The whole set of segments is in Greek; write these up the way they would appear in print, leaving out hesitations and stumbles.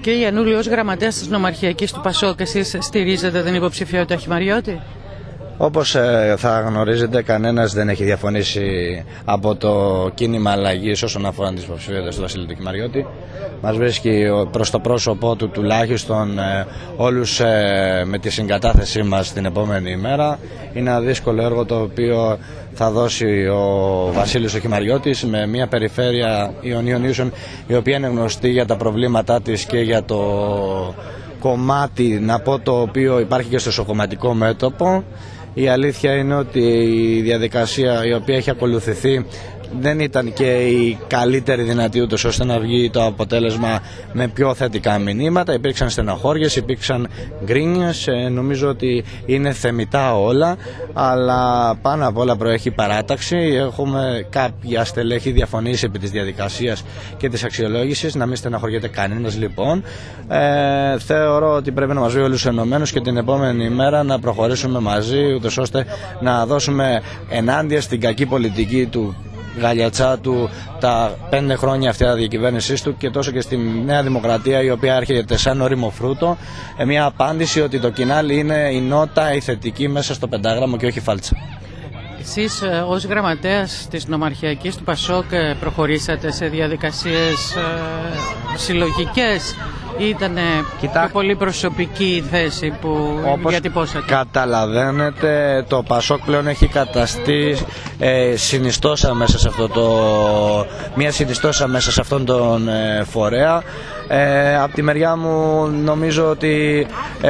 Κύριε Γιαννούλη, ως γραμματέας της Νομαρχιακής του Πασόκ, εσείς στηρίζετε την υποψηφιότητα Χιμαριώτη? Όπως θα γνωρίζετε, κανένας δεν έχει διαφωνήσει από το κίνημα αλλαγής όσον αφορά τις υποψηφιότητες του Βασίλη του Χιμαριώτη. Μας βρίσκει προς το πρόσωπό του τουλάχιστον όλους με τη συγκατάθεσή μας την επόμενη ημέρα. Είναι ένα δύσκολο έργο το οποίο θα δώσει ο Βασίλης ο Χιμαριώτης με μια περιφέρεια Ιωνίων Ίσων, η οποία είναι γνωστή για τα προβλήματά της και για το κομμάτι, να πω, το οποίο υπάρχει και στο σοκομματικό μέτωπο. Η αλήθεια είναι ότι η διαδικασία η οποία έχει ακολουθηθεί δεν ήταν και η καλύτερη δυνατή, ούτως ώστε να βγει το αποτέλεσμα με πιο θετικά μηνύματα. Υπήρξαν στεναχώριες, υπήρξαν γκρίνιες, νομίζω ότι είναι θεμιτά όλα, αλλά πάνω απ' όλα προέχει παράταξη. Έχουμε κάποια στελέχη διαφωνήσει επί της διαδικασίας και της αξιολόγησης, να μην στεναχωριέται κανένας λοιπόν. Θεωρώ ότι πρέπει να μας βρει όλους ενωμένους και την επόμενη ημέρα να προχωρήσουμε μαζί, ούτως ώστε να δώσουμε ενάντια στην κακή πολιτική του Γαλιατσά του τα 5 χρόνια αυτή διακυβέρνησής του και τόσο και στη Νέα Δημοκρατία, η οποία έρχεται σαν όριμο φρούτο, μια απάντηση ότι το κοινάλι είναι η νότα, η θετική μέσα στο πεντάγραμμο και όχι φάλτσα. Εσείς ως γραμματέας της Νομαρχιακής του Πασόκ προχωρήσατε σε διαδικασίες συλλογικές ή ήταν πιο πολύ προσωπική η θέση που διατυπώσατε? Καταλαβαίνετε, το Πασόκ πλέον έχει καταστεί συνιστόσα μέσα σε μια συνιστόσα μέσα σε αυτόν τον φορέα. Από τη μεριά μου νομίζω ότι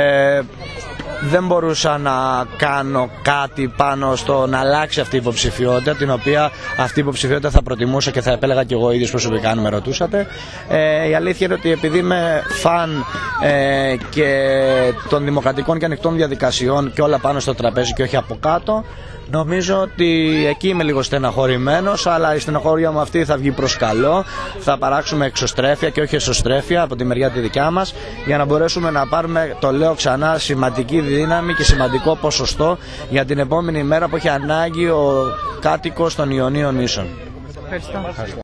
δεν μπορούσα να κάνω κάτι πάνω στο να αλλάξει αυτή η υποψηφιότητα, την οποία αυτή η υποψηφιότητα θα προτιμούσα και θα επέλεγα και εγώ ίδιος προσωπικά αν με ρωτούσατε. Η αλήθεια είναι ότι επειδή είμαι φαν και των δημοκρατικών και ανοιχτών διαδικασιών και όλα πάνω στο τραπέζι και όχι από κάτω, νομίζω ότι εκεί είμαι λίγο στεναχωρημένος, αλλά η στεναχώρια μου αυτή θα βγει προς καλό. Θα παράξουμε εξωστρέφεια και όχι εσωστρέφεια από τη μεριά τη δικιά μας, για να μπορέσουμε να πάρουμε, το λέω ξανά, σημαντική δύναμη και σημαντικό ποσοστό για την επόμενη μέρα που έχει ανάγκη ο κάτοικος των Ιωνίων Ίσων. Ευχαριστώ.